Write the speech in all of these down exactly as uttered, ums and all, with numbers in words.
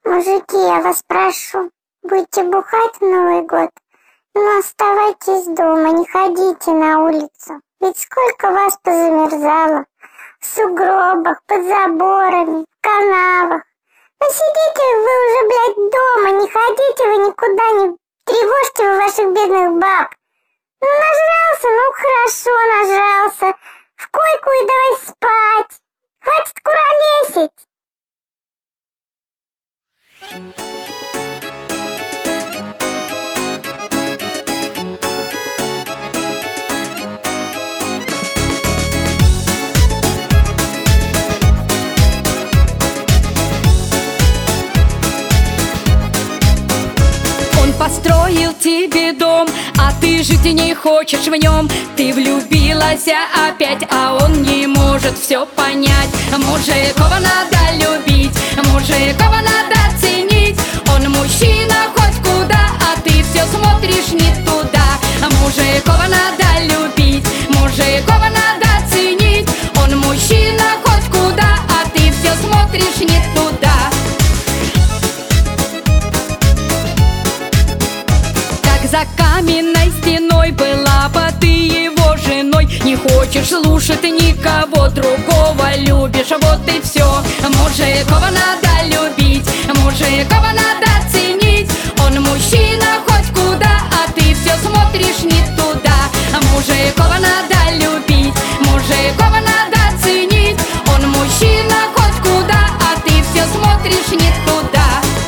Мужики, я вас прошу, будете бухать в Новый год, но оставайтесь дома, не ходите на улицу. Ведь сколько вас позамерзало в сугробах, под заборами, в канавах. Ну сидите вы уже, блядь, дома, не ходите вы никуда, не тревожьте вы ваших бедных баб. Ну нажрался, ну хорошо нажрался, в койку и давай спать. Хватит куролесить. Он построил тебе дом, а ты жить не хочешь в нем. Ты влюбилась опять, а он не может все понять. Мужикова надо любить, мужикова надо ценить. Он мужчина хоть куда, а ты все смотришь не туда. Мужикова надо любить, мужикова надо ценить. Он мужчина хоть куда, а ты все смотришь не туда. Как за каменной стеной была бы ты его женой. Не хочешь слушать никого другого, любишь, вот и все. Мужикова надо любить, мужикова надо ценить. Он мужчина хоть куда, а ты все смотришь не туда. Мужикова надо любить, мужикова надо ценить. Он мужчина хоть куда, а ты все смотришь не туда.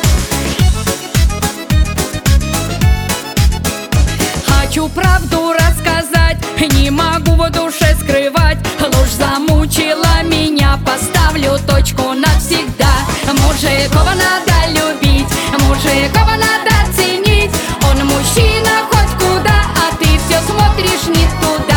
Хочу правду рассказать, не могу в душе скрывать. Ложь замучила меня, поставлю точку навсегда. Мужикова надо любить, мужикова надо ценить. Он мужчина хоть куда, а ты все смотришь не туда.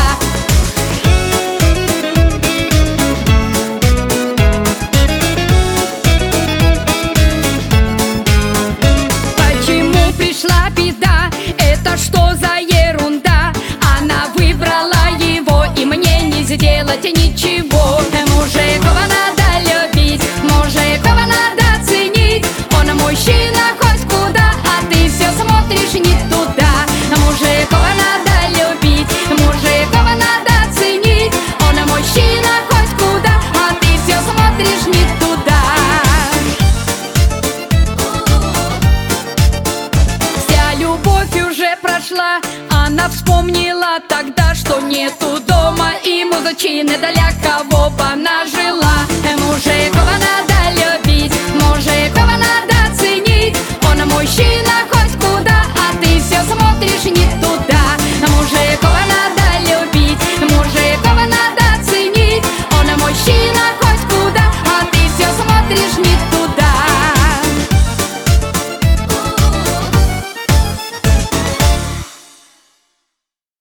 Почему пришла беда? Это что за ерунда? Она выбрала его, и мне не сделать ничего. Мужикова надо любить, мужикова надо ценить. Он мужчина хоть куда, а ты все смотришь не туда. Мужикова надо любить, мужикова надо ценить. Он мужчина хоть куда, а ты все смотришь не туда. Вся любовь уже прошла, она вспомнила тогда, что нету дома и мужчины, для кого бы она жила.